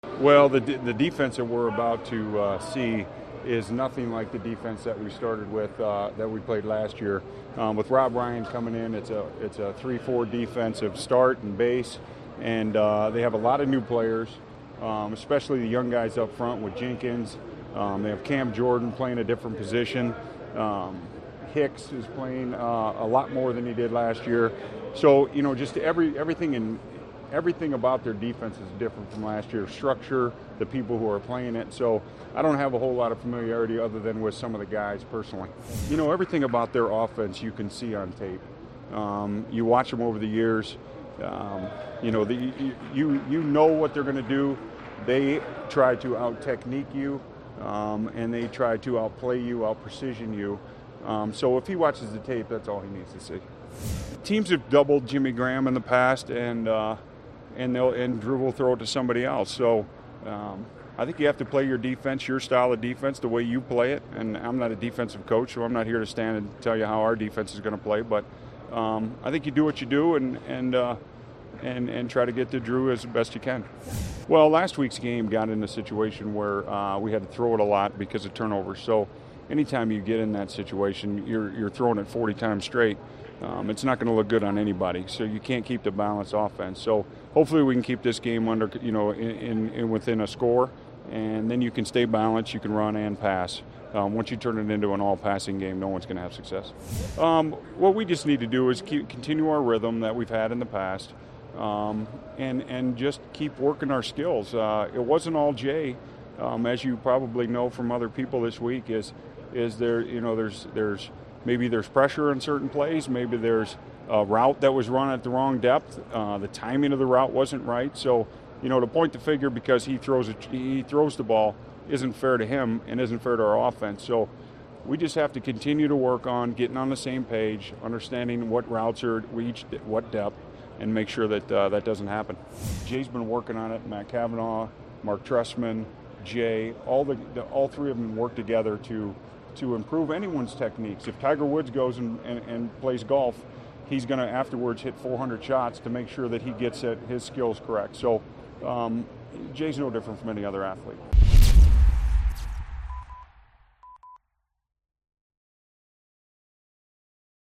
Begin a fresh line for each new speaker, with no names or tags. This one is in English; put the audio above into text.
Well, the defense that we're about to see is nothing like the defense that we started with that we played last year. With Rob Ryan coming in, it's a 3-4 defensive start and base, and they have a lot of new players, especially the young guys up front with Jenkins. They have Cam Jordan playing a different position. Hicks is playing a lot more than he did last year. So just everything about their defense is different from last year. Structure, the people who are playing it. So I don't have a whole lot of familiarity other than with some of the guys personally. Everything about their offense you can see on tape. You watch them over the years. You know what they're going to do. They try to out-technique you, and they try to outplay you, out-precision you. So if he watches the tape, that's all he needs to see. Teams have doubled Jimmy Graham in the past, and Drew will throw it to somebody else. So I think you have to play your defense, your style of defense, the way you play it. And I'm not a defensive coach, so I'm not here to stand and tell you how our defense is going to play. But I think you do what you do and try to get to Drew as best you can. Well, last week's game got in a situation where we had to throw it a lot because of turnovers. So anytime you get in that situation, you're throwing it 40 times straight. It's not going to look good on anybody. So you can't keep the balanced offense. So hopefully we can keep this game under, in within a score, and then you can stay balanced. You can run and pass. Once you turn it into an all-passing game, no one's going to have success. What we just need to do is continue our rhythm that we've had in the past, and just keep working our skills. It wasn't all Jay, as you probably know from other people this week. Is there? Maybe there's pressure in certain plays. Maybe there's a route that was run at the wrong depth. The timing of the route wasn't right. So, to point the figure because he throws the ball isn't fair to him and isn't fair to our offense. So we just have to continue to work on getting on the same page, understanding what routes are reached, what depth, and make sure that that doesn't happen. Jay's been working on it. Matt Cavanaugh, Mark Trestman, Jay, all three of them work together to improve anyone's techniques. If Tiger Woods goes and plays golf, he's going to afterwards hit 400 shots to make sure that he gets his skills correct. So Jay's no different from any other athlete.